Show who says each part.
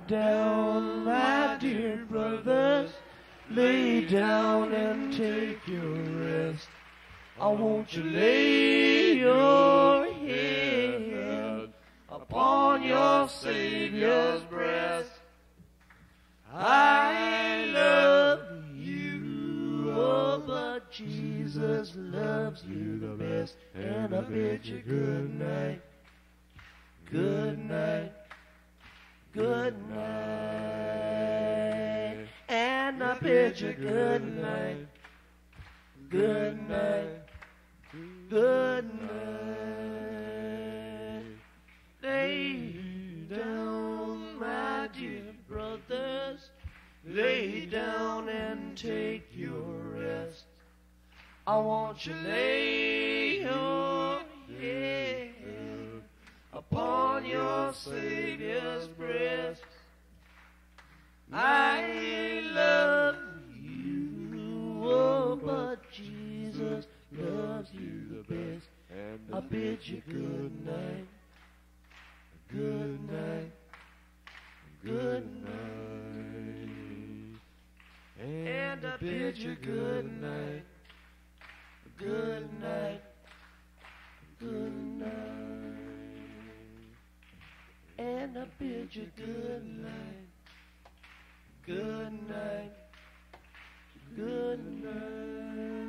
Speaker 1: down, my dear brothers. Lay down and take your rest. I want you lay your head upon your Savior's breast. I love you, oh, but Jesus loves you the best. And I bid you good night, good night, good night. And I bid you good night, good night, good night. Lay down, my dear brothers. Lay down and take your rest. I want you lay your head upon your Savior's breast. I love you, oh, but Jesus loves you the best. And I bid you good night, good night, good night. And I bid you good night, good night, good night. And I bid you good night, good night, good night.